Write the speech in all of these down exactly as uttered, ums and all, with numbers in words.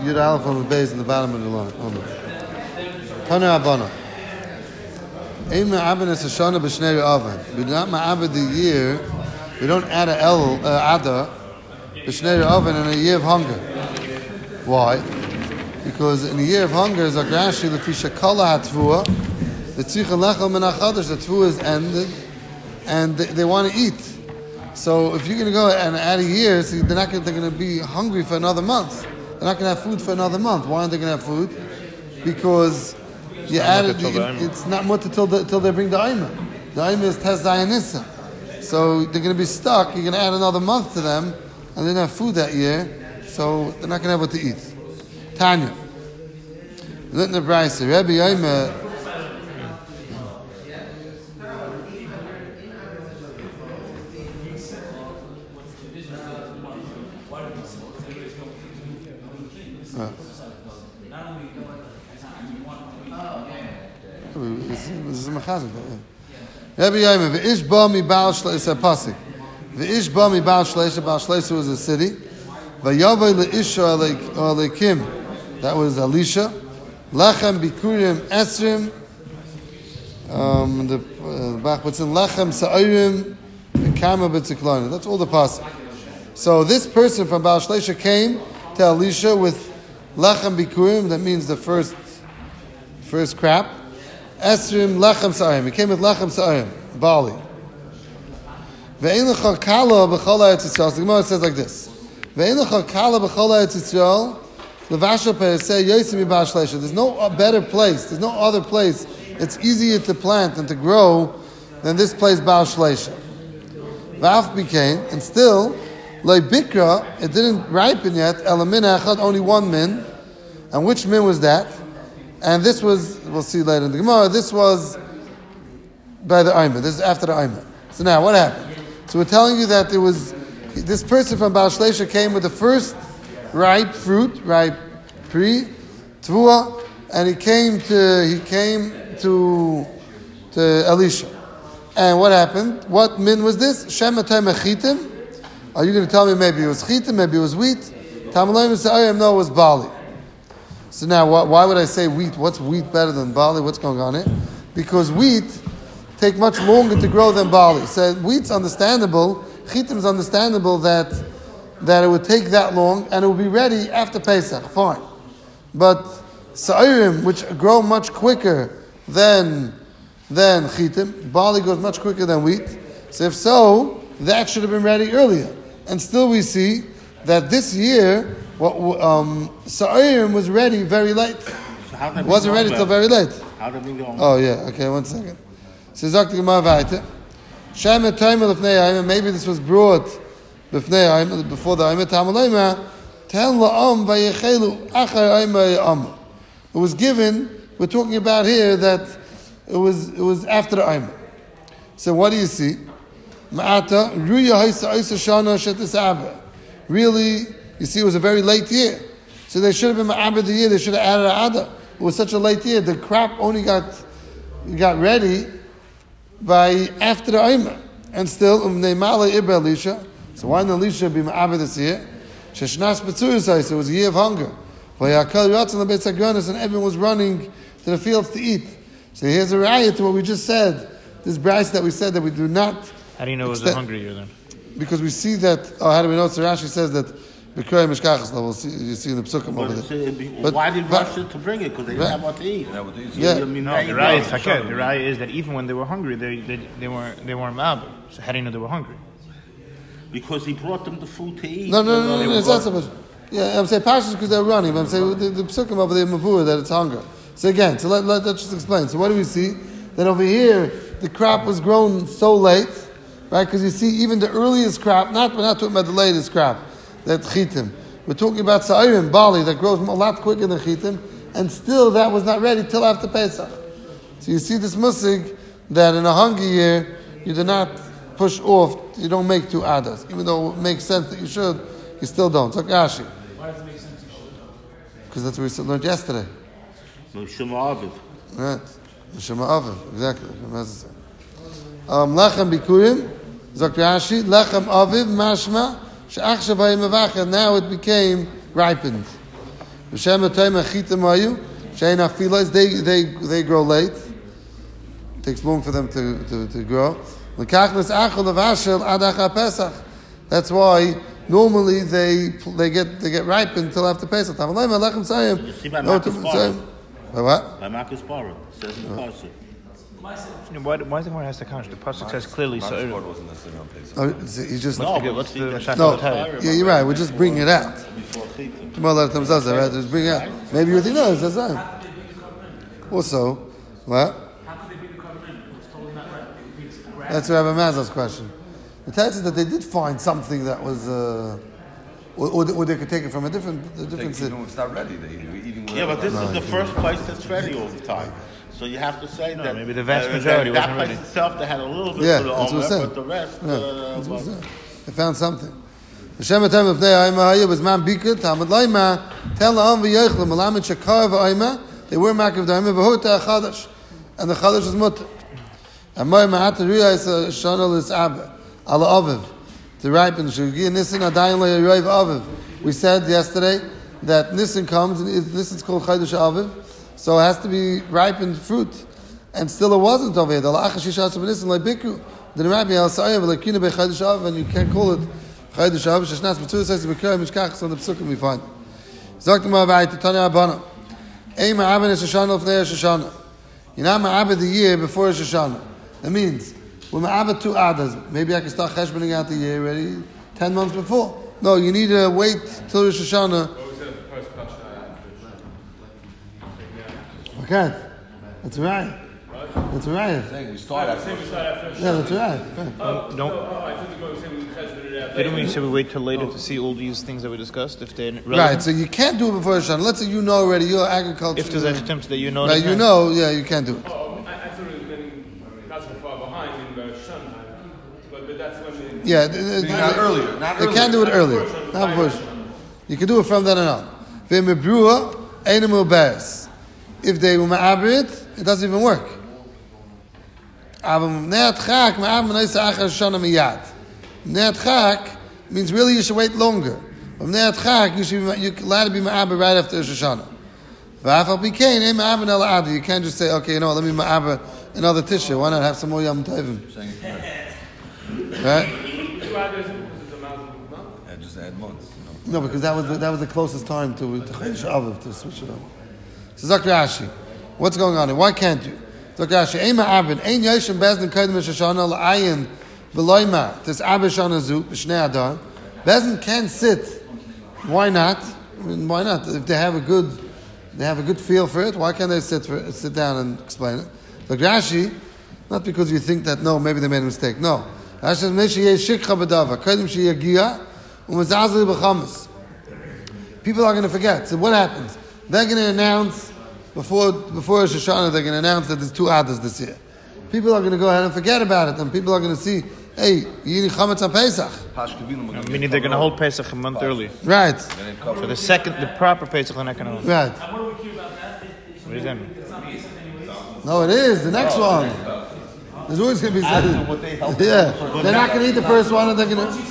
Yud Aleph on the base in the bottom of the line. Tana Abana. Ein ma'abed es Hashanah b'shnei Re'avan. We do not ma'abed the year. We don't add a El uh, Ada b'shnei Re'avan in a year of hunger. Why? Because in a year of hunger, Zakrashi lefi shekala hatvua, the tzricha lechel min hachadash, the tvua is ended, and they, they want to eat. So if you're going to go and add a year, so they're not gonna, they're going to be hungry for another month. They're not going to have food for another month. Why aren't they going to have food? Because you added it, it's not mutter till the, till they bring the Aima. The Aima is Tez Zayin Nissa. So they're going to be stuck. You're going to add another month to them, and they don't have food that year, so they're not going to have what to eat. Tanya. Litna Bryce, Rabbi Aima. This is a machazim. Rabbi Yomim, v'ish ba mi Baal Shleisha, it's a pasuk. V'ish ba mi Baal Shleisha, Baal Shleisha was a city. V'yavai le'isha alekim, that was Elisha. Lechem bikurim esrim, um, the back what's in Lechem sa'irim, v'kama b'tziklana. That's all the pasuk. So this person from Baal Shleisha came to Elisha with Lechem bikurim, that means the first, first crop. Esrim lechem sa'arim. He came with lechem sa'arim, barley. Ve'ein lecha kala b'chol ha'etz Yisrael. So the Gemara says like this. Ve'ein lecha kala b'chol ha'etz Yisrael. Levashal pereseh yosim mi Baal Shleisha. There's no better place. There's no other place. It's easier to plant and to grow than this place, Baal Shleisha. V'af became, and still, lo bikra, it didn't ripen yet. Elamin echad, only one min. And which min was that? And this was, we'll see later in the Gemara, this was by the Aima. This is after the Aima. So now, what happened? So we're telling you that there was, this person from Baal Shleisha came with the first ripe fruit, ripe pre, tvua, and he came to, he came to, to Elisha. And what happened? What min was this? Shematay mechitim. Are you going to tell me maybe it was chitim, maybe it was wheat? Tamalayim sa'ayim, no, it was barley. So now, why would I say wheat? What's wheat better than barley? What's going on here? Because wheat take much longer to grow than barley. So wheat's understandable. Chitim's understandable that that it would take that long and it would be ready after Pesach. Fine. But sa'irim, which grow much quicker than than chitim, barley goes much quicker than wheat. So if so, that should have been ready earlier. And still we see that this year, What um, Sa'irim was ready very late. So how did it wasn't ready till very late. How did we go? Oh yeah, okay, one second. So Zakti Gemara Vayte. Shem et Taimel Lefnei Ayim. Maybe this was brought befnei Ayim before the Ayim Tamalema. Ten la'am vayechelu achar Ayim vayam. It was given. We're talking about here that it was it was after the Ayim. So what do you see? Ma'ata ruya haysa haysa shana shetis abe. Really. You see, it was a very late year. So they should have been ma'abed the year, they should have added Ada. It was such a late year. The crop only got got ready by after the Aima. And still, Umneimala Ibra Elisha. So why didn't Elisha be ma'abed this year? Sheshnas Betzurisais, it was a year of hunger. And everyone was running to the fields to eat. So here's a riot to what we just said. This brace that we said that we do not. How do you know it was a hungry year then? Because we see that, oh, how do we know? So Rashi says that B'krei Mishkachas level, you see in the Psukim over there. But why did Rashi to bring it? Because they didn't have what to eat. Yeah. No, the raya is fakir. The raya is that even when they were hungry, they they, they weren't they weren't ma'abed. So how do you know they were hungry? Because he brought them the food to eat. No, no, no, no, no it's not so much. Yeah, I'm saying partially because they're running, but I'm saying the, the Psukim over there, Mavur, that it's hunger. So again, so let, let, let's just explain. So what do we see? That over here, the crop was grown so late, right? Because you see, even the earliest crop, not, we're not talking about the latest crop, that chitim. We're talking about sa'irim, barley, that grows a lot quicker than chitim, and still that was not ready till after Pesach. So you see this musig, that in a hungry year, you do not push off, you don't make two adas. Even though it makes sense that you should, you still don't. So Rashi. Why does it make sense you should? Because that's what we learned yesterday. Shema Aviv. Right. Shema Aviv, exactly. Um, Lechem Bikurim, Zok Rashi, Lechem Aviv, Mashma, She'ach Shavayim Mavacha, now it became ripened. V'shem atayim achitim ayu. Shein afilas. They they they grow late. It takes long for them to to, to grow. L'kachnas achol avashel adach Pesach. That's why normally they they get they get ripe until after Pesach. Tamalayim alechem sayim. You see by Marcus Barra. By what? By Marcus Barra. It says in the Pasuk. You know, why, why is everyone has to count? The pasuk says clearly. So wasn't necessarily on Pesach. Oh, he just No, the- what's the but Shach no. Hamatayim? Yeah, you're right. We're just bringing it out. before Chitim. Tomorrow let them say, right? Just bring it out. Maybe you think no, it's the same. Also, what? That's Rabbi Mazal's question. The text is that they did find something that was, uh, or, or, or they could take it from a different, a They, different you city. know, it's not ready. They, we're eating Yeah, but this No, is the I first place that's ready all the time. So you have to say that maybe the vast uh, majority that, that wasn't place ready. itself they had a little bit Yeah, of the that's what I'm omer, saying. but the rest. Yeah, uh, that's what I'm was- saying. They found something. Hashem atem of Nei Aima Hayah was man bikut Hamad Laima Tel La'am v'Yechle Malamed Shekar v'Aima. They were Makav Daima v'Hota Chadash, and the Chadash was mutter. And Moy Ma'at Riyas Shana Lis Abba Ala Aviv to ripen Shugi Nisan Adayin La Yoyv Aviv. We said yesterday that Nisan comes and Nisan's called Chadash Aviv, so it has to be ripened fruit. And still it wasn't over here. The La'ach Shishat Nisan La Bikru. The Rabbi Al Sa'ayim V'Lekina Be Chadash Aviv, and you can't call it Chaydush Aviv. Sheshnas B'tzur says to B'kar Mishkach. So the Psukim we find. Zok T'ma V'ayit Tanya Abana. Ei Ma'abed Rosh Hashanah L'fnei Rosh Hashanah. You're not Ma'abed the year before Rosh Hashanah. That means we're Ma'abed two Adas. Maybe I can start cheshboning out the year already ten months before. No, you need to wait till Rosh Hashanah. Okay, that's right. That's right. saying we start after. Yeah, that's right. right. Don't. Didn't we say we wait till later to see all these things that we discussed? If they're relevant? Right, so you can't do it before Rosh Hashanah. Let's say you know already, you're agriculture. If there's attempts that you know, Right, that you know, yeah, you can't do it. Oh, I, I thought it was been that's far behind in the Shana, but, but that's when they, Yeah, th- th- Not th- earlier. Not They earlier. can't do it earlier. Not before Rosh Hashanah. You can do it from then and on. V'mebrua einam u'beres. If they were ma'abrit, it doesn't even work. Avam ne'at chak ma'ab m'naisa achar shana miyad. Ne'at chak means really you should wait longer. But ne'at chak you should be, you're allowed to be ma'abrit right after Rosh Hashanah. V'afal b'kein ein ma'abrit el adi. You can't just say, okay, you know what, let me ma'abrit another tissue. Why not have some more yom tovim? Right? two others because it's a mountain, no? And just add months. You know. No, because that was the, that was the closest time to to Chodesh Aviv to switch it over. So Zakri Ashi, what's going on here? Why can't you? Zakri Ashi, Ein Ma'abed, Ein Yoshem Bezdin Kodem Rosh Hashanah L'Ayin V'Loima Tis Abed Shana Zu B'Shnei Adar. Bezdin can sit. Why not? I mean, why not? If they have a good, they have a good feel for it. Why can't they sit for, sit down and explain it? Zakri Ashi, not because you think that no, maybe they made a mistake. No. Rashi says, "Mei sheyeh shikcha b'dava, kodem sheyagia u'mezazeh b'chamas." People are going to forget. So what happens? They're going to announce before before Rosh Hashanah. They're going to announce that there's two adas this year. People are going to go ahead and forget about it, and people are going to see, hey, you need chametz on Pesach, Pashkevinim, we're gonna Meaning get they're going to covered hold Pesach a month early. right? over. And then cover So the second, the proper Pesach, they're not going to hold. Right. What does that mean? No, it is the next one. There's always going to be After something. what they helped Yeah, they're not going to eat the first one, and they're going to.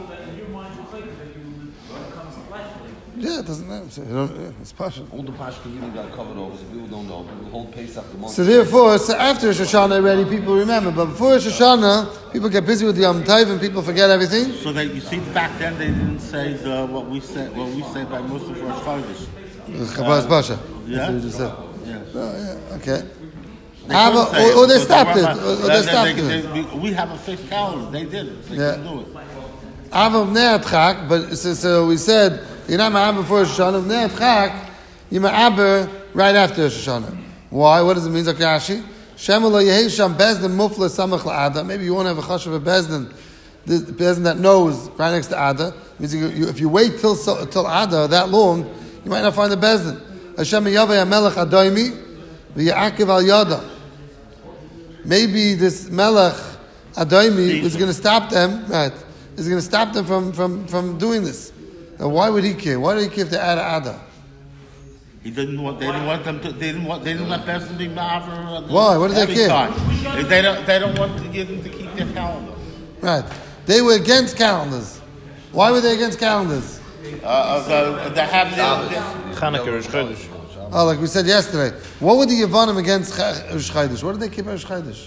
Yeah, it doesn't matter. So you don't- yeah, it's partial. all the Pashkevinim got covered over, so people don't know. People hold Pesach the month. So therefore, so after Rosh Hashanah already, people remember. But before Rosh Hashanah, people get busy with the Yom Tov and people forget everything. So that you see, back then they didn't say the, what we said. What we say by Muslim for Chodesh. Chabaz Basha. Yeah? That's what you just said. Yeah. Oh, yeah. Okay. They Have couldn't a- say or- or they because stopped were it, not- or- or they that- stopped they- it. they- we- We have a fixed calendar. They did it. They Yeah. couldn't do it. Avav Ne'at Chak, but so, so we said, you're not Ma'aber before Rosh Hashanah. Ne'at Chak, you're Ma'aber right after Rosh Hashanah. Why? What does it mean, Zakashi? Shema lo yehi sham bezdin mufla samach la'ada. Maybe you want to have a chashav of bezdin, the bezdin that knows right next to Ada. Means you, you, if you wait till so, till Ada that long, you might not find the bezdin. Hashem yavei hamelech adoimi v'ya'akiv al yada. Maybe this melech adoimi is going to stop them, right? Is going to stop them from, from, from doing this. Now, why would he care? Why do he care if they add Ada? He didn't want. They didn't want them to. They didn't want. They didn't let Besson be ma'aver. Why? What do they every care? time. If They don't. They don't want to get them to keep their calendar. Right. They were against calendars. Why were they against calendars? Uh, the, the have the, Chanukah Rosh Chodesh. Oh, like we said yesterday. What were the Yevanim against Rosh Chodesh? What did they keep Rosh Chodesh?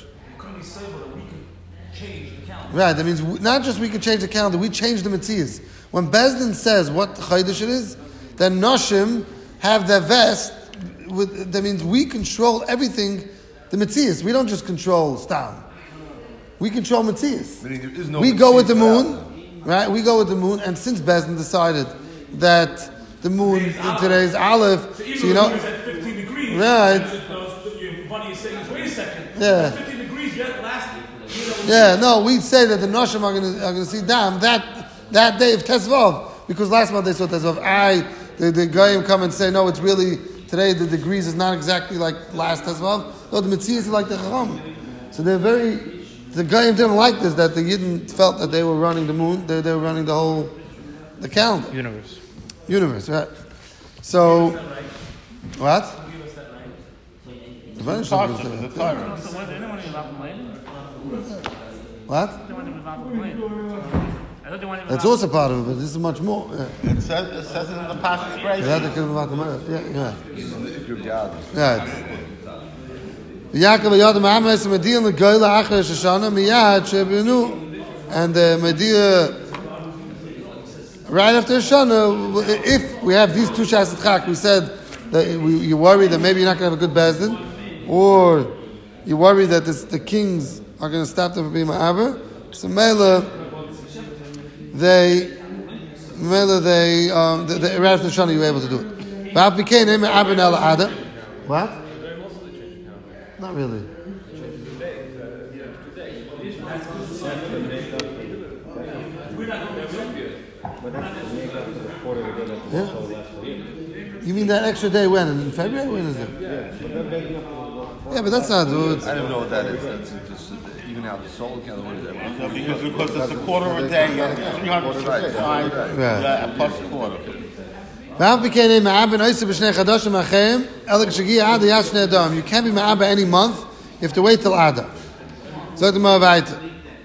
Right, that means we, not just we could change the calendar, we change the Metzias. When Bezdin says what Chodesh it is, then Noshim have their vest, with, that means we control everything, the Metzias. We don't just control Stam. We control Metzias. No we go with the moon, right? We go with the moon, and since Bezdin decided that the moon today is Aleph, So, even so you know, when it's at fifteen degrees, right? Your buddy is saying, wait a second. Yeah. It's fifteen degrees yet last. Yeah, no, we'd say that the Noshim are going to are going to see Dam that that day of Tesvav, because last month they saw Tesvav. I the the Goyim come and say no, it's really today the degrees is not exactly like last Tesvav. No, the Metzias is like the Chacham. So they're very the Goyim didn't like this, that the Yidden felt that they were running the moon, they they were running the whole the calendar Universe. universe, right? So what? The Parts of it, the Torah. What? That's also part of it, but this is much more. Yeah. It says, it says it in the Pashas Yeah, they Brayshis. could have about the yeah, Yeah. yeah. Yaakov Yad Ma'ames Mediyah Legoyla Achar Shoshana Miyad Shebinu, and the Mediyah right after Shoshana. If we have these two Shas Chak, we said that we, you worry that maybe you're not going to have a good bezdin, or you worry that this, the kings are going to stop them from being ma'aber. So Mela, they, Mela, they, um, the, the, right after Shoshana, you were able to do it. But became ma'aber nela ada. What? Not really. Yeah? You mean that extra day when? In February? When is it? Yeah, but that's not. It's, I don't know what that is. That's just even out the solar calendar. What is that? So because, because it's a quarter of a day, you have three hundred sixty-five, yeah, plus a quarter. Vav became ma'aber noisa b'shnei chadashim achem elik shagia ada yashnei adam. You can't be ma'aber any month. You have to wait till Ada. So the Ma'avayta.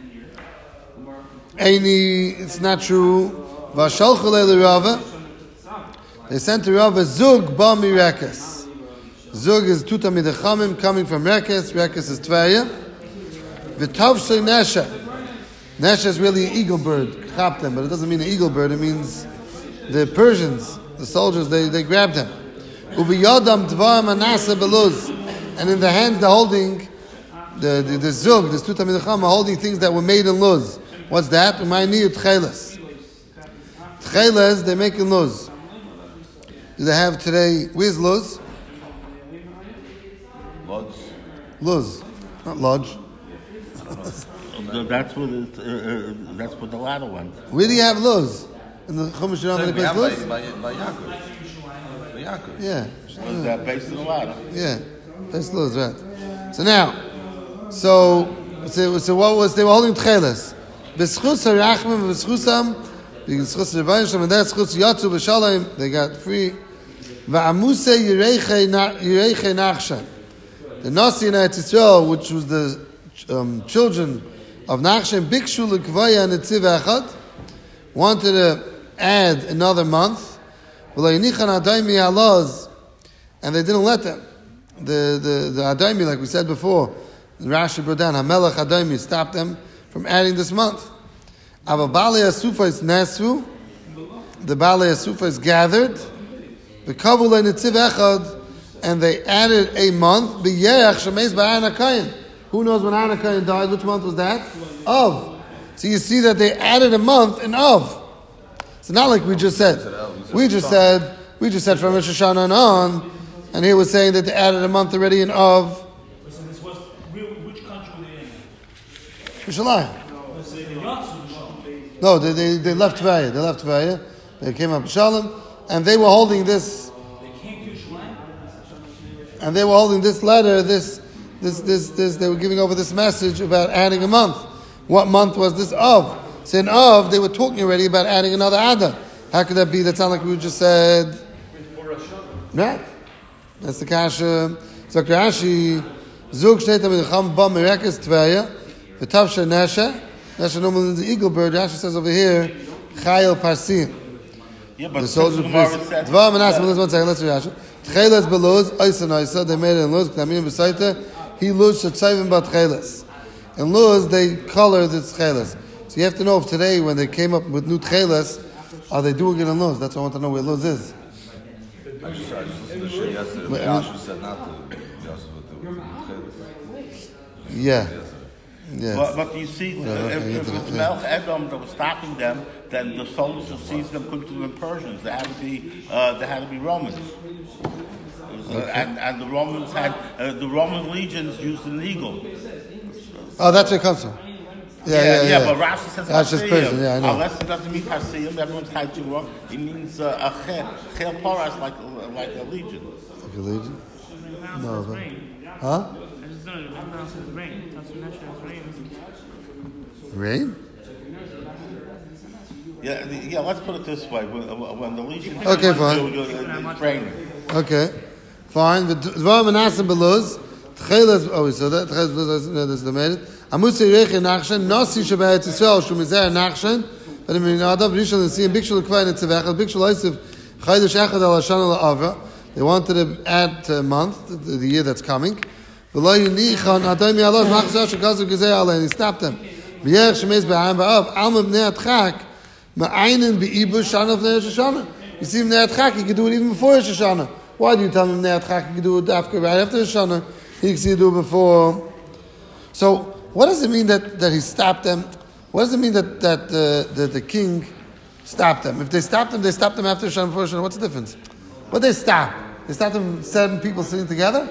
Eini, it's not true. Vashalchu leil Rava. They sent to Rava Zug ba mi Rekes. Zug is two Talmidei Chachamim coming from Rekes. Rekes is Tveria. V'tavshay Nesha. Nesha is really an eagle bird. Chaptem, but it doesn't mean an eagle bird. It means the Persians, the soldiers, they, they grabbed him. Uviyadam dvar manasa beluz. And in the hands they're holding the the, the zug, the two Talmidei Chachamim are holding things that were made in luz. What's that? Umayni tcheles. Tcheles, they make in luz. Do they have today? Where's luz? Lodge. Luz, not lodge. So that's what it, uh, uh, that's what the ladder went. Where do you have luz? In the Chumash, you don't have any place luz? By by Yaakov. By Yaakov. Yeah, Was that based on the ladder? yeah, place luz, right? So now, so so, so what was they were holding tcheles? B'schus harachmim v'schusam, b'schus Rebbeinu Shalom, and that's schus yatzu b'shalom. They got free. Va'amuse yirei nachshan. The Nasi in Eretz Yisrael, which was the um, children of Nachshan, bikshu l'kvaya netziv echad, wanted to add another month. V'lo yinichan adaymi alaz, and they didn't let them. The the the adaymi, like we said before, Rashi brought down Hamelach adaymi stopped them from adding this month. Aval Balei Asufa is Nasu. The Balei Asufa is gathered. The Kavulei Netziv Echad, and they added a month. B'yerach Shemeis Ba'ana Kayin. Who knows when Anna Kayin died? Which month was that? Of. So you see that they added a month in Of. It's not like we just said. We just said we just said from Rosh Hashanah and on, and he was saying that they added a month already in Of. So this was, which country were they in? Yerushalayim. Was it in Yatsu? No, they, they, they left Tvaya. They left Tvaya. They came up to Shalom, and they were holding this. They came to Yerushalayim? And they were holding this letter. This, this, this, this. They were giving over this message about adding a month. What month was this of? So in of, they were talking already about adding another Adar. How could that be? That sounds like we just said. Right. That's the kasha. So Rashi, Zug Shnei Talmidei Chachamim ba Merekes Tvaya, v'tavsha Nesha. Nesha normally is the eagle bird. Rashi says over here, Chayil Parsim. Yeah, but the soldier since the Gemara priest. said- Dvar Menachem, let's one second, let's read it. Tcheles beluz, oisa noisa, they made it in luz, knamim b'saita, he luz shetzayvim bat tcheles. In luz, they color the tcheles. So you have to know if today, when they came up with new tcheles, are they doing it in luz? That's why I want to know where luz is. I just, I just listened to the shit yesterday. Wait, Joshua said not to. Joshua would do it. Yeah. Yeah. But, but you see, Yeah, uh, okay, if, you if do it's it, Melch Edom that was stopping them, then the soldiers who seized them couldn't have been Persians. They had to be, uh, they had to be Romans. It was, uh, and, and the Romans had uh, the Roman legions used an eagle. Oh, that's where it comes from. Yeah, yeah, yeah. But Rashi says That's just Persian, yeah, I know. Unless it doesn't mean Hasiyim, everyone's Hajj wrong. It means uh, a chel. Chel paras like like a legion. Like a legion? No, but, huh? I just don't know. I'm not saying rain. That's what natural rain. Rain? Yeah, the- yeah. Let's put it this way: when, when the legion, Okay, fine. it's raining. Okay, fine. Dvar Menachem beluz, tcheles. Oh, we saw that. Tcheles beluz. No, this is the made it. Amusi reich nachshen nasi shebayet Yisrael shumizer nachshen. But I mean, Adav Rishon and Siyam Bikshul Kvayin Tzevechel Bikshul Oisif Chaydush Echad Al Hashana LaAvra. They wanted to add a month, the, the year that's coming. V'lo Yunichan Adon Mi'alov Machzor Shekazu Gezei Alei. And he stopped them. V'yerech Shemez B'Ha'am Ba'av Alma B'nei Atchak Ma'aynin B'i'ibush Shana B'nei Rosh Hashanah. You see B'nei Atchak, you could do it even before Rosh Hashanah. Why do you tell him B'nei Atchak you could do it after, right after Rosh Hashanah? He can see you do it before. So, what does it mean that, that he stopped them? What does it mean that, that, uh, that the king stopped them? If they stopped them, they stopped them after Shana before Shana. What's the difference? What they stop? They stopped them seven people sitting together?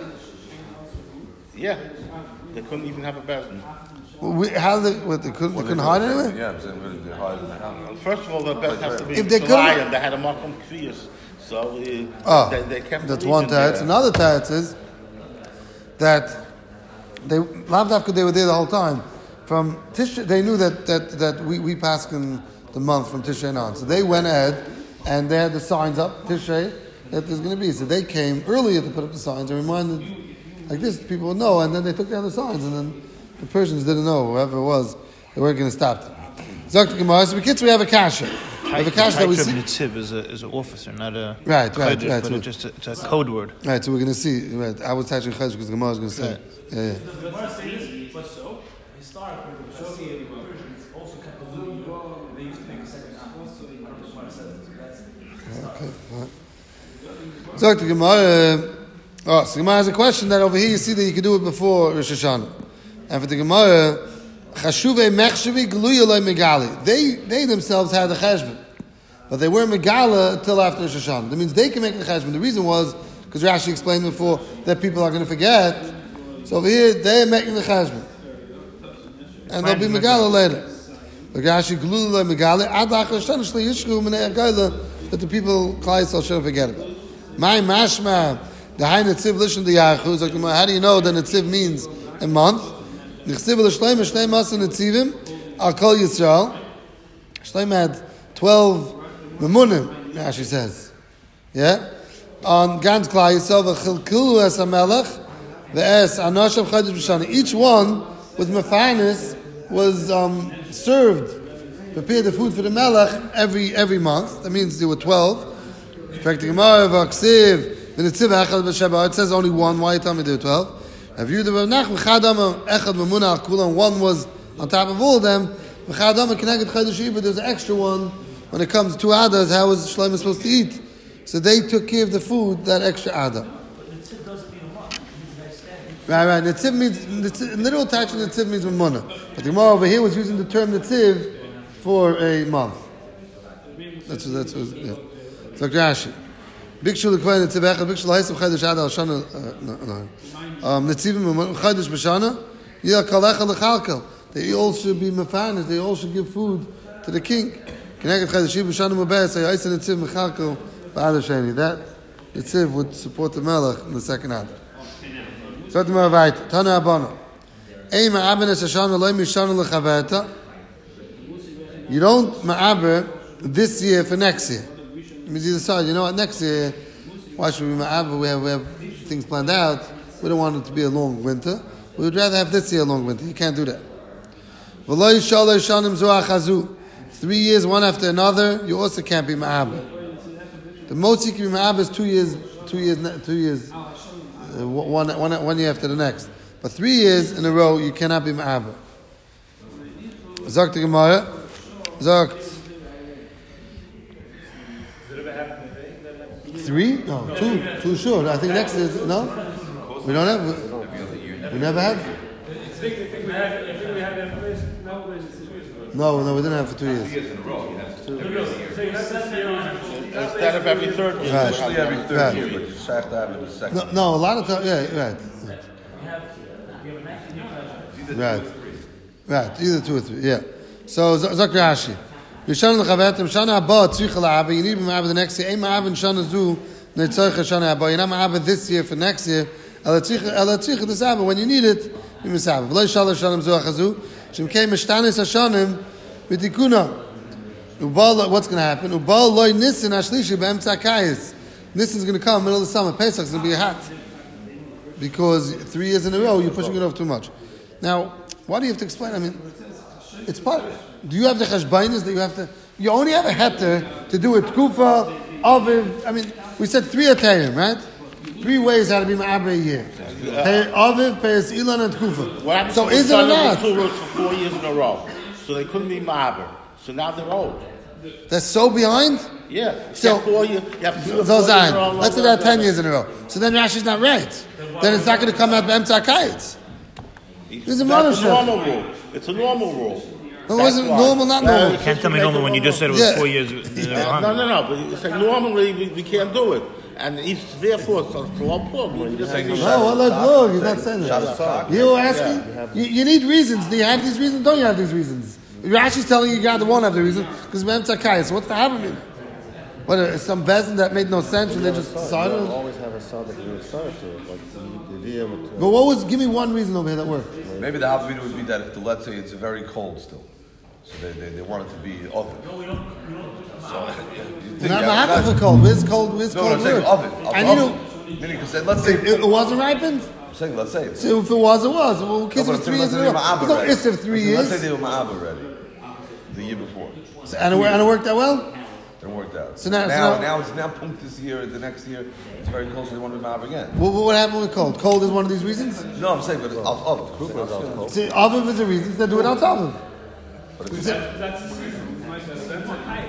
Yeah, they couldn't even have a bezin. Well, we, how they, what, they couldn't, they couldn't hide anyway? Yeah, I'm saying really they hide in the house. First of all, the best has to be If they Shalayim. couldn't- They had a makom kviyas, so uh, Oh, they, they kept. that's the one legion teretz. there. Another teretz is that they Lavdafka they were there the whole time. From Tishrei, they knew that that that we we passed in the month from Tishrei on, so they went ahead and they had the signs up Tishrei that there's going to be. So they came earlier to put up the signs and reminded like this people would know, and then they took down the signs, and then the Persians didn't know whoever it was they weren't going to stop them. Zok Gemara. So kids, we have a kasha. We have a kasha that we see. Nitziv is a is an officer, not a Right, right, chodesh, right. but So- it's just a, it's a code word. Right, so we're going to see. Right, I was touching Chaysh because the Gemara is going to say. Right. Yeah, yeah. The Gemara says, but so, historically, the Persian Persians also kept the loop. They used to make a second apple, so the Gemara says that's Okay, right. So the Gemara. Oh, so the Gemara has a question that over here you see that you can do it before Rosh Hashanah, and for the Gemara, Chashuvei Mechshavi Gluya Loi Megali. They they themselves had the cheshbon, but they weren't Megala until after Rosh Hashanah. That means they can make the cheshbon. The reason was because Rashi explained before that people are going to forget. So over here they're making the cheshbon, and they'll be Megala later. The Rashi Gluya Loi Megali Ad Achar Hashanah Shli Yishru Minei Agayla that the people Klai Yisrael shouldn't forget about. My mashma. The high netziv lishon the yachuz. How do you know that netziv means a month? Nechziv l'shleim shnei masa netzivim al kol Yisrael. Shleim had twelve memunim. Rashi says, yeah, on Gans Klal Yisrael v'chilkilu es hamelech v'es anoshav chodesh b'shana. Each one was mefanis, was um, served, prepared the food for the melech every every month. That means there were twelve. In fact, the Gemara v'aksiv. It says only one. Why you tell me there were twelve? Have you the one was on top of all of them. There's an extra one when it comes to others. How was Shlomo supposed to eat? So they took care of the food, that extra Adam. Right, right. Netziv means, netziv, literal attachment netziv means Mamuna. But the Gemara over here was using the term netziv for a month. That's what, that's what, yeah. It's like Rashi. Bikshul Lekvayin Netziv Echad, Bikshul Haisav Chaydash Ad Al Shana, no, no. Um, Netzivim Chaydash B'Shana, Yil Kalecha Lechalkel. They all should be mefanis, they all should give food to the king. Connected Chaydash B'Shana Mabeh, say, Aisa Netziv Mechalkel, Ba'ad Hashani. That Netziv would support the Melech in the second Ad. So to Maravait, Tana Abana. Ei Ma'aben Es Hashana Loi Mishana Lechaverta. You don't Ma'aber this year for next year. It means you decide, you know what, next year, why should we ma'aber? We have, we have things planned out. We don't want it to be a long winter. We would rather have this year a long winter. You can't do that. Three years, one after another, you also can't be ma'aber. The most you can be ma'ab is two years, two years, two years, uh, one, one, one year after the next. But three years in a row, you cannot be ma'ab. Zakt the Gemara. Zakt. Three? No, two. Two sure. I think next is, no? We don't have, we never have? No, no, we didn't have for two years. Instead of every third year. Right. Usually every third Right. year, but you just have to have it the second. No, no, a lot of times, yeah, right. Right. Right, either two or three, yeah. So, Zak Rashi. Rishon l'chavetim, Shana Haba, Tzricha l'Abba, you need to be ma'abed the next year. Ein ma'abed Shana Zu, Netzorcha Shana Haba. You're not ma'abed this year for next year. Ela tzricha this Abba, when you need it, you misabed. V'lo yishal Hashanim Zu achazu, Shemkei meshtanis Hashanim, v'tikuna. What's going to happen? Ubal loy nisin ashlishi b'emtza kayis. Nisin's going to come middle of the summer. Pesach's going to be hot. Because three years in a row, you're pushing it off too much. Now, why do you have to explain? I mean, it's part. Do you have the cheshbainis that you have to? You only have a heter to do it. Kufa, Aviv. I mean, we said three atayim, right? Three ways how to be ma'aber a year. Aviv, Peres, Ilan, and Kufa. What happened So to is it or not? Two rows for four years in a row, so they couldn't be ma'aber. So now they're old. They're so behind. Yeah. So- So four years. You have to do it So four years in a row, Zion, let's say blah, that blah, ten years in a row. So then Rashi's not right. Then it's not going to come out b'emtza kayitz. There's a That's a monarch. normal rule. It's a normal rule. It wasn't normal, not normal. You can't tell me normal when you just said it was Yeah. four years. No, no, no. But you say normally we, we can't do it, and it's therefore it's a law problem. You just say No, well, look, look, he's not saying that. You're asking, you, you need reasons. Do you have these reasons? Don't you have these reasons? Rashi's telling you you got won't have the reason because b'emtza kayitz. So what's the habit mean? What, uh, some bezin that made no sense and they just decided? You always have a saw that you would start to it. Like the idea with. Uh, But what was, give me one reason over here that worked. Maybe the Havamina would be that if the, let's say it's very cold still, so they, they, they want it to be oven. So, We're not happy for cold. Where's cold? Where's No, cold? I'm saying work? oven. And you know, oven. Meaning, because let's say it, it wasn't ripened? I'm saying, let's say. So if it was, it was. Well, kids No, was but three let's years say in a they were row. Ma'aber There's no already. ist of three Let's say years. they were Ma'aber already the year before. And it, and it worked out well? It worked out. So now- so now, now- now it's now pumped this year. The next year, it's very close. So they want to be Ma'aber again. What, what happened with cold? Cold is one of these reasons? No, I'm saying, but it's off oven. See, Aviv is a reason. They do it on top of. That's the season. That's a kite.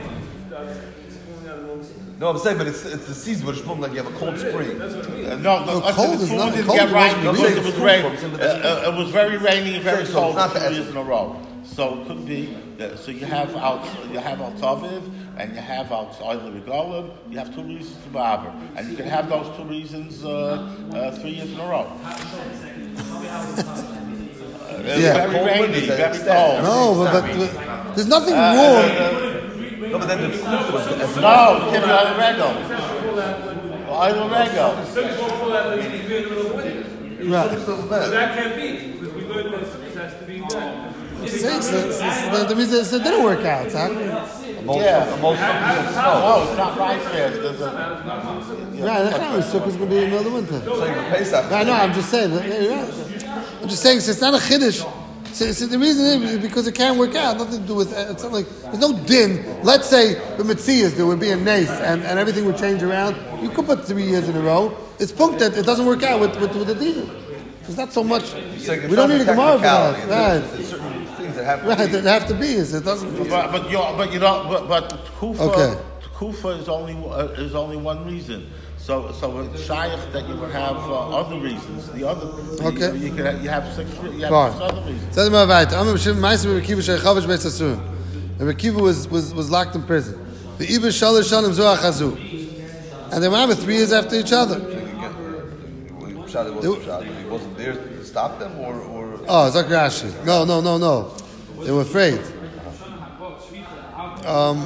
No, I'm saying, but it's it's the season, but it's more like you have a cold spring. Uh, no, the, No, us- cold the is food not- didn't cold get is right not- because I'm it was saying rain. it's Uh, cold, uh, it was very rainy and very So it's cold not for the two years essence. in a row. So it could be that, so you have out you have Al Taviv and you have Al Tzayla Regalim. You have two reasons to Ma'aber, and you can have those two reasons uh, uh, three years in a row. Uh, it's Yeah. very rainy, very cold. No, but, but, but there's nothing wrong. No, but then the No, give me Al Rego. Al Rego. Right. That can't be, because we learned that it has to be done. Six, so, so, so, that means it didn't work out, huh? most, Yeah. most companies of snow. No, it's not rice fast. There's a, Right, that's not Sukkot is going to be in the middle of the winter. So you Pesach. I know, I'm just saying. Yeah, you're right. I'm just saying, so it's not a chiddush. So, so the reason is because it can't work out. Nothing to do with, it's not like, there's no din. Let's say the Metzias, there would be a nace and, and everything would change around. You could put three years in a row. It's punked that it doesn't work out with, with, with the din. It's not so much. Saying it's We don't not need a Gemara for that. technicality. Right. There's certain things that have to Right, be. it have to be. Is it doesn't. But but you but you don't but but Kufa Okay. Kufa is only uh, is only one reason. So so it's shaykh that you would have uh, other reasons. The other Okay. you, you can have, you have six you have Fine. six other reasons. Tell them about it. Amr Shem Ma'aser Rebbe Kiva Shechavish Beis Asurim. Rebbe Kiva was was was locked in prison. The Ibn Shalosh Shanim Zoach Hazu, and they were having three years after each other. Shot, it wasn't shot. He wasn't there to stop them, or, or Oh, Zak Rashi. No, no, no, no. They were afraid. Um,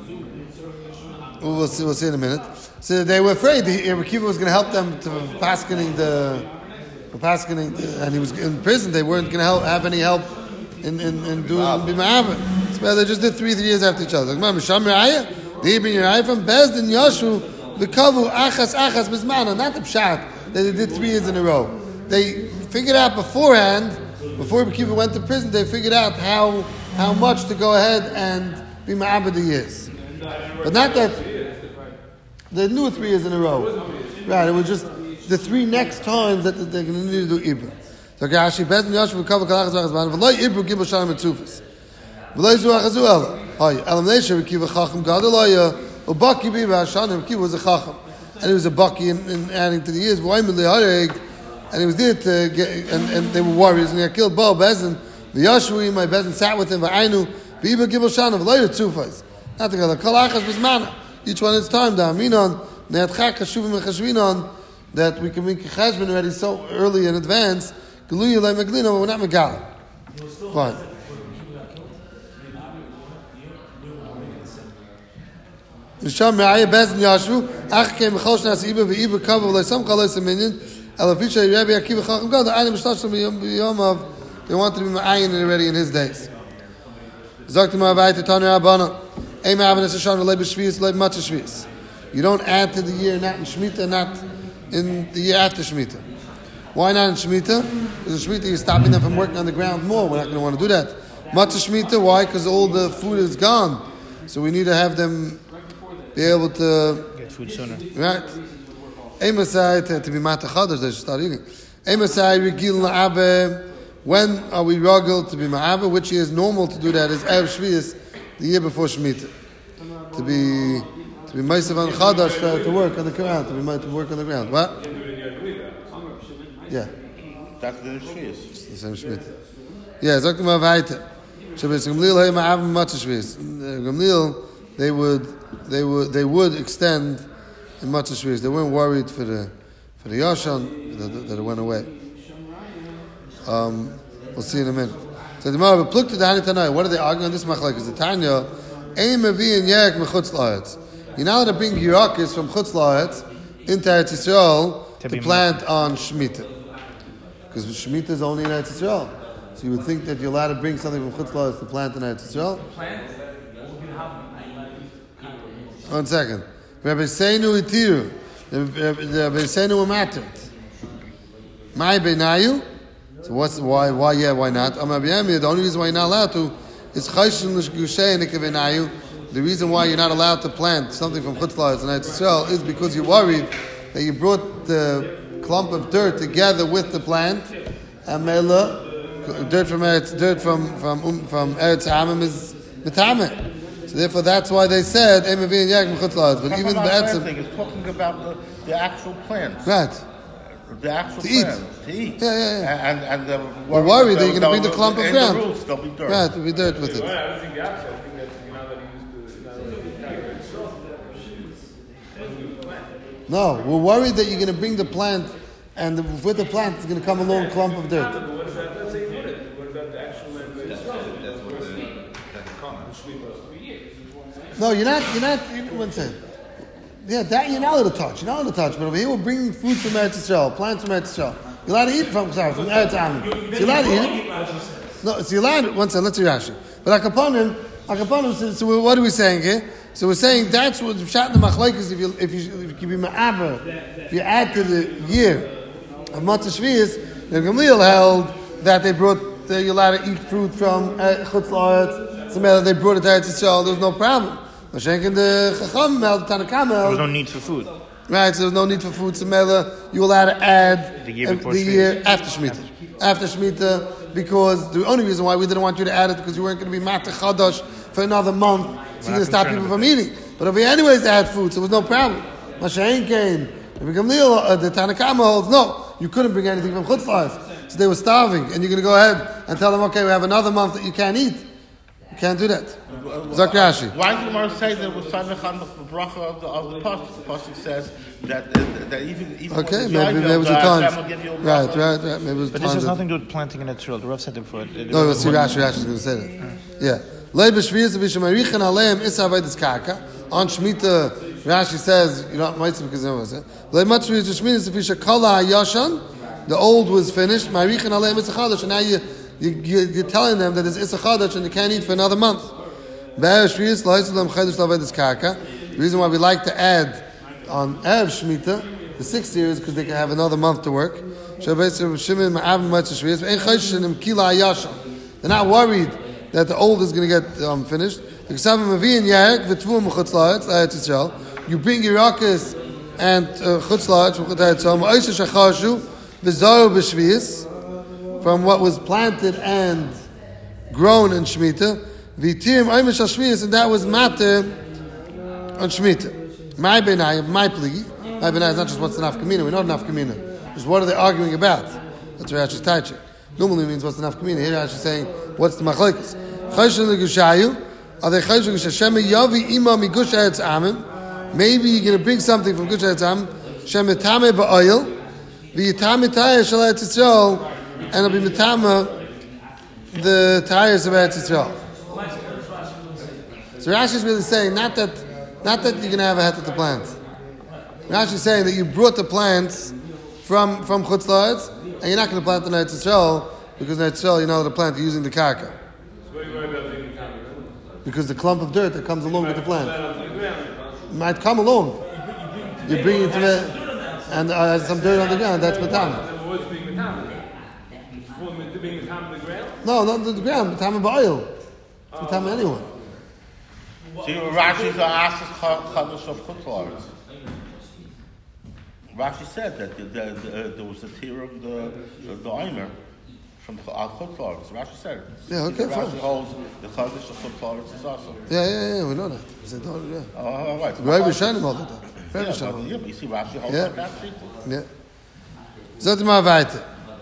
we'll see. We'll see in a minute. So they were afraid. The Rebbe Kiva was going to help them to paskening the, for paskening, the, and he was in prison. They weren't going to help, have any help in in, in doing b'ma'aber. So they just did three, three years after each other. Like, Misham Raya, the Ibn Yeraya from Bezdin Yashu, the Kavu Achas Achas Bismana, not the Pshat. They did three years in a row. They figured out beforehand, before Rebbe Kiva went to prison, they figured out how how much to go ahead and be ma'abed the years. But not that They knew it three years in a row. Right, it was just the three next times that they're going to need to do Ibra. So Rashi, Bezin Yashu v'Kavah Kalachas v'Chazban v'Loi Ibra Gibel Shalom Etzufis v'Loi Zuach Azu Ela. Hi, Elam Neisha v'Kiva Chacham Gadolaya u'Baki Biba Hashanim. Kiva was a Chacham, and he was a Baki in, in adding to the years. V'Oimid Lehareg, and he was there to get, and, and they were warriors, and he had killed Baal Bezin. V'Yashui, my Bezin sat with him. V'Ainu v'Iba Gibel Shalom v'Loi Etzufis. Not together. Kalachas v'Zmana. Each one its time. Da'aminon ne'atchak hashuvim v'chashvinon. That we can make a cheshbon already so early in advance. Geluya le meglina, but we're not megala. Fine. Misham me'ayah bezin yashvu. Ach kem b'chol shnas iba v'iba kava v'lei sam chalei seminyan. Elafisha Rabbi Akiva chacham god. The ayim mishtashim b'yom of. They wanted to be ma'ayin already in his days. Zoktim ha'avayit tanu ha'abana. Eim ha'avin esashan v'lei b'shvius v'lei matzah shvius. You don't add to the year, not in Shemitah, not in the year after Shemitah. Why not in Shemitah? Because in Shemitah you're stopping them from working on the ground more. We're not going to want to do that. Matzah Shemitah, why? Because all the food is gone. So we need to have them be able to get food sooner. Right. Emasai to, to be Matah Chadash, they should start eating. Emasai Regil Na'abe. When are we regal to be Ma'abe? Which year is normal to do that is Erev Shvius, the year before Shemitah. To be to be Meisav on Chadash, uh, to work on the ground, to be to work on the ground. What? Yeah. That's the Shvius. The same Shemitah. Yeah, Zok T'ma Vayte. Shabbos Gamliel Hey Ma'av Matzah Shvius. Gamliel, they would, they would, they would extend in Matzah Shvius. They weren't worried for the, for the Yashan that, that it went away. Um, we'll see in a minute. So the Gemara, but look to the Hani Tanai. What are they arguing on this machlek? Because the Tanya, Ein Mevi and Yerek Mechutz La'etz. You're not allowed to bring Yerakis from Chutz La'etz into Eretz Yisrael to, to plant more on Shemitah. Because Shemitah is only in Eretz Yisrael. So you would think that you're allowed to bring something from Chutz La'etz to plant in Eretz Yisrael. One second. Rabbi Seinu Itiru. Rabbi Seinu Amatet. Mai Beinayu. So what's why? Why? Yeah, why not? The only reason why you're not allowed to is Chayshin L'Shgushay Nikevenayu. The reason why you're not allowed to plant something from Chutz La'etz in Eretz Yisrael is because you're worried that you brought the clump of dirt together with the plant, and Mela, dirt from Eretz, dirt from from um, from Eretz Hamim is Metameh. So therefore, that's why they said Emavi and Yak from Chutz La'etz. But even Be'etzim, it's talking about the, the actual plants. Right. The actual to eat. plant. To eat. Yeah, yeah, yeah. And, and the We're worried that you're going to bring the clump of ground. The roots, there'll be dirt. Right, there'll be dirt with it. I don't think the opposite. I think that you're not letting use the. No, we're worried that you're going to bring the plant, and the, with the plant is going to come a long clump of dirt. But what about, let's say you put it, what about the actual land? No, you're not, you're not, you know, one second. Yeah, that you're not allowed to touch. You're not allowed to touch. But over here, we're bringing food from Eretz Yisrael, plants from Eretz Yisrael. You're allowed to eat from, sorry, from Eretz Hamim. So you're allowed to eat it. No, so you're allowed to, one second, let's see Rashi. But Akaponim, Akaponim, so, so what are we saying here? So we're saying that's what Shat the Machlaik is if you, if you, if you can be Ma'aber, if you add to the year of Matzah Shvius, the Gamliel held that they brought, uh, you're allowed to eat fruit from uh, Chutz La'etz, so they brought it to Eretz Yisrael, there was no problem. Mashenk the Chacham held, Tanakam held. There was no need for food. Right, so there's no need for food. So Mela, you're allowed to add the year, uh, before the year after Shemitah. After Shemitah, because the only reason why we didn't want you to add it because you weren't going to be Matah Chadash for another month, so you're going to stop people from eating. But if we anyways to add food, so there was no problem. Mashenk came. The Tanakam holds, no, you couldn't bring anything from Chutz La'etz. So they were starving, and you're going to go ahead and tell them, okay, we have another month that you can't eat. You can't do that. Zakrashi. Why did the Gemara say that it was Samech on the bracha of the of the pasuk? The pasuk says that uh, that even even okay, when maybe, the maybe it was a tons. Hashem will give you a Right, bracha. right, right. Maybe it was But tons this has of- nothing to do with planting in Israel. The Rav said it before. It- it- No, we'll see Rashi. Rashi is going to say that. Yeah. Lei b'shviyas v'shemarichan aleim isa avaydis karka. On Shemitah, Rashi says, you don't might say because no one said. Lei matzviyas v'shminis v'sha kala hayashan. The old was finished. Marichan aleim isa chadash. And now you, you, you, you're telling them that it's isa chadash and they can't eat for another month. The reason why we like to add on Erev Shemitah, the sixth year, is because they can have another month to work. They're not worried that the old is going to get um, finished. you bring Yerakis and Chutz La'aretz from Chutz Tzom, Oisha Shachashu, V'Zaru B'Shvius, from what was planted and grown in Shemitah, V'Tirim Oimish HaShvius, and that was matter on Shemitah. My Benai, my plea, my Benai is not just what's the nafkamina, we know the nafkamina. Just what are they arguing about? That's what Rashi's touching. Normally means what's the nafkamina. Here Rashi's saying, what's the machlekes? Chayshon l'gushayu, are they chayshon l'gushayu? Yavi ima migush eretz amim. Maybe you're going to bring something from gush eretz amim. Shem etame ba'oil, v'yitame tayah shel eretz Yisrael, and it'll be metame the tires of Eretz Yisrael. So Rashi's really saying, not that, not that you're going to have a head at the plant. Rashi's saying that you brought the plants from from Chutz La'aretz, and you're not going to plant in Eretz Yisrael, because in Eretz Yisrael you know the plant you're using the karka. Because the clump of dirt that comes along with the plant it might come along. You bring it to the and uh, some dirt on the ground. That's matama. No, not the ground. Matama ba'oil. It's matama anyway. See, Rashi's asked Chadash of Chutz La'aretz. Rashi said that the, the, the, there was a tear of the the, the Eimer from Chutz La'aretz. Rashi said it. Yeah, okay, Rashi fine. holds the Chadash of Chutz La'aretz is also. Yeah, yeah, yeah. We know that. I said, oh, yeah. Oh, all right. Right, we shine him all the time. Yeah, Right, we shine but, him. yeah, but you see, Rashi holds Yeah. like that too. Yeah. Zot mal weiter.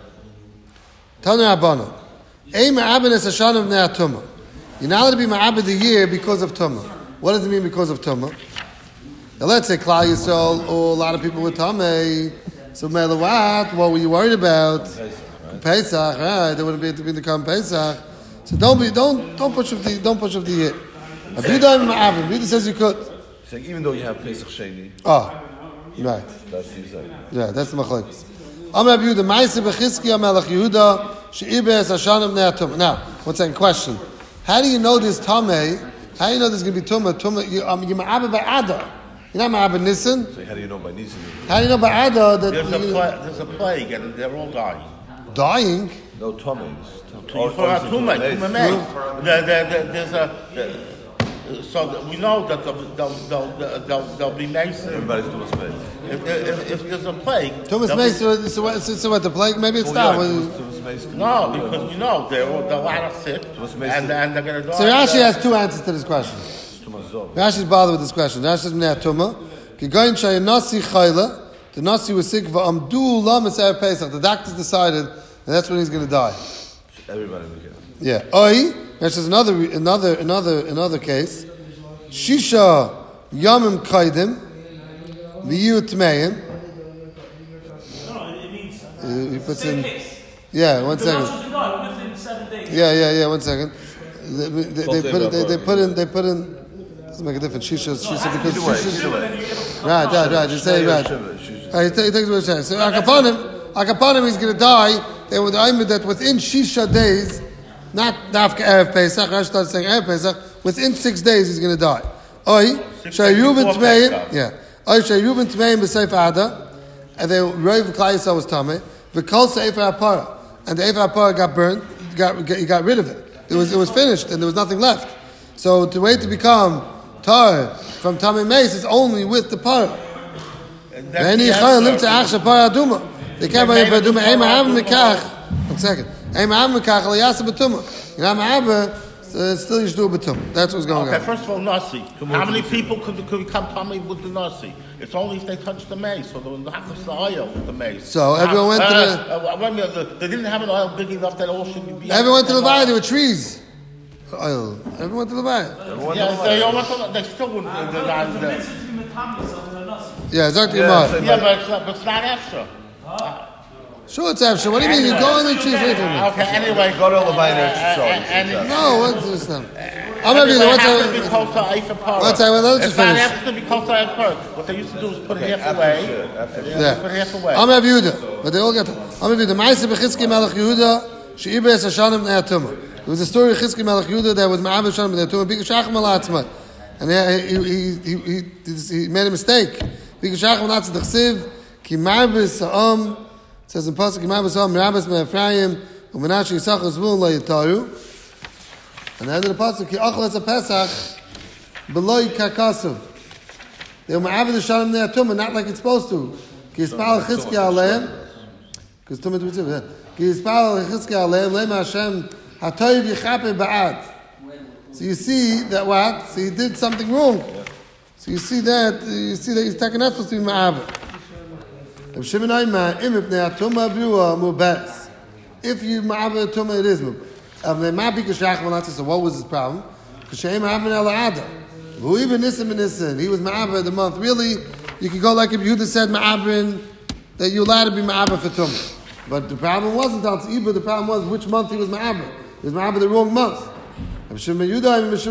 Tanu Abana. Ei ma'abed es hashanah b'nei hatumah. You're not allowed to be ma'abed a year because of tumah. What does it mean because of tumah? Now let's say Klal Yisrael, or a lot of people with tumah. So Mela, what? What were you worried about? Pesach, Pesach, right? They wouldn't be able to be in the Kam Pesach. So don't be, don't, don't push off the, don't push off the year. Abidah ma'abed. Abidah says you could. Saying even though you have Pesach Sheni, Oh, right. that's the exact. Yeah, that's the machlekes. Amar Rabbi Yehuda, Ma'aseh b'Chizkiya melech Yehuda, she'ibes hashanah b'nei hatumah. Now, one second question. How do you know this tameh? How do you know there's going to be tumah? Tumah, you, um, you're ma'abed by Adar. You're not ma'abed Nisan. So how do you know by Nisan? How do you know by Adar that There's a, you're pla- there's a plague and they're all dying. dying? No Tomei. So you forgot Tumah, Tumah May. There- there- there- There's a... there- So that we know that they'll, they'll, they'll, they'll, they'll be mason. Everybody's doing space. If, if, if there's a plague... Thomas they'll be- Mason, so what, so what, the plague? Maybe it's not. No, because we know they're all, they're a lot of sick and, and they're going to die. So Rashi has two answers to this question. Rashi's bothered with this question. Rashi says, B'nei hatumah, ki goyin shay nasi chayla, the nasi was sick, v'amdu la Messiah Pesach. The doctors decided, and that's when he's going to die. Everybody will get. Yeah. Oi, there's another, another, another, another case. Shisha yamim kaidim, v'yu tmeim. No, no, it means Uh, He puts same in. case. Yeah, one The second. nurses do not within seven days. Yeah, yeah, yeah. One second. They, they, they put it. They, they put in. They put in. Doesn't make a difference. Shisha, shisha, because Either way, shisha. either way. Right, right, right. Just say it right. Shiva, Shiva. Right, he, t- he takes what he's saying. So Akapanim, Akapanim, he's going to die. They would aim that within Shisha days, not Dafka Erev Pesach. Rashi started saying Erev Pesach. Within six days, he's going to die. Oi, Shay Reuben before Tmeim. Pesach. Yeah. Oi, Shay Reuben Tmeim b'Seif Ada, and they Reuv Klal Yisrael was Tameh. V'Kol Sefer Apara, and the Efer Apara got burned. Got he got rid of it. It was it was finished, and there was nothing left. So to wait to become tar from Tamei Meis is only with the par. Any chayil live to achsha par aduma. They can't buy par aduma. Ein ma'av mekach. One second. Ein ma'av mekach al yasa betuma. You know ma'av still you should do betuma. That's what's going Okay, on. first of all, Nasi. How many people could, could become tummy with the Nasi? It's only if they touch the mace, so they have to the oil with the mace. So everyone went to Uh, the. uh, uh, wait a minute, they didn't have an oil big enough that all should be... Everyone went to the vine. There were trees. Oil. Everyone went to the vine. Yeah, they, all went to, they still wouldn't... Uh, they're not, The uh, mitzvah to be metam yourself to the nurse. Yeah, exactly. Yeah, Yeah, same. yeah, but it's, not, but it's not extra. sure, it's after. What do you mean? You go in the trees. Wait a minute. Okay, anyway... Go to Levine uh, and show uh, you. and- No, what's this then? I'm not Anyway, even. it has to be What's close to Eifer Parah. Let's say, well, let's It's just not finish. have to be close to Eifer Parah. What they used to do is put it half After away. shit, after shit. Yeah. Put it half away. I'm Rav Yehuda, but they all get it. I'm Rav Yehuda. Ma'aseh b'Chizki Melech Yehuda, she'ibes hashanim b'nei hatumah. There was a story of Chizki Melech Yehuda that was ma'av hashanim b'nei hatumah. B'ikach shachem al atzmai, and he he he he he made a mistake. B'ikach shachem al atzmai d'chsiv ki ma'abes ha'am. It says in pasuk ki ma'abes ha'am ma'abes me'Ephraim u'menashe Yisachar zvulun lo yitaru. And the end of the pasuk ki achol es Pesach. Beloy kakasuv. They were ma'abed the shanim ne'er tumah, not like it's supposed to. Ki yispal chizkiya aleim. Because tumah to b'tzibah. Ki yispal chizkiya aleim, le'ma Hashem, ha'toiv yichape ba'ad. So you see that what? So he did something wrong. So you see that, you see that he's taking not supposed to be ma'abed. If you ma'abed tumah, it is mubah. So what was his problem? He was ma'abed the month. Really, you could go like if Yehuda said ma'abed, that you're allowed to be ma'abed for tumah. But the problem wasn't al tzibah, the problem was which month he was ma'abed. He was ma'abed the wrong month. Because he pushed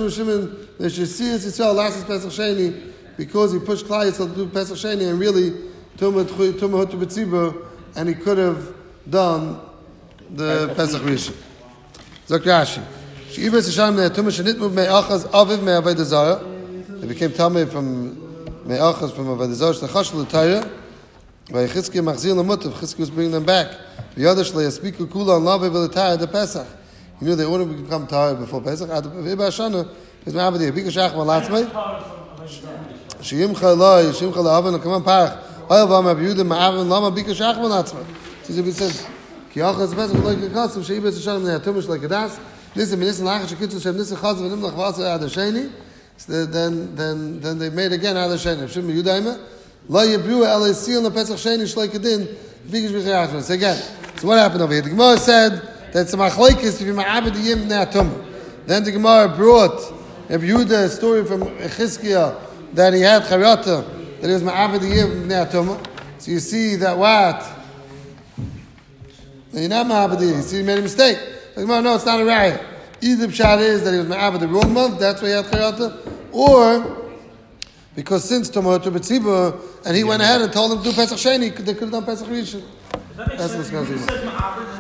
Klal Yisrael to do Pesach Sheni, and really tumah tumah to b'tzibur, and he could have done the Pesach Rishon. Zok Rashi, she'ibes Hashem ne tumah shenitmu me'achaz aviv me'aved zara. They became tamei from me'achaz from aved zara. Shechash l'tayra. Vaychizki machzir l'mutav. Chizki was bringing them back. V'yadash le'yaspiku kula and laviv v'letayra the Pesach. He knew they wouldn't become tired before Pesach. Ad v'ibah Hashana is me'aved yeh. Bika shach malatzmei. She'imcha loy, she'imcha lo'aven, come on parach. Oil v'am abiyudim ma'avin lama bika shach malatzmei. So he said, Ki achaz Pesach loy kekasim she'ibes Hashanah ne atumish like das. Listen, listen, lachas shekitzu shem nisa chaz v'nim lach v'asa ad hasheni. Then, then, then they made again ad hasheni. Shem yudayma. Lo yibru elay seal na Pesach sheni shleikadin. Vigish b'chayachman. So again, so what happened over here? The Gemara said that it's a machlekes if you ma'abed yim ne atumah. Then the Gemara brought Rabbi Yehuda a story from Chizkiah that he had charata, that he was ma'abed yim ne atumah. So you see that what? You're not ma'abed yim. You see, he made a mistake. The Gemara, no, it's not a raya. Either pshat is that he was ma'abed the wrong month, that's why he had charata, or because since tumah to b'tzibur, and he went ahead and told him to do Pesach Sheni, they could have done Pesach Rishon. That's what's going to be.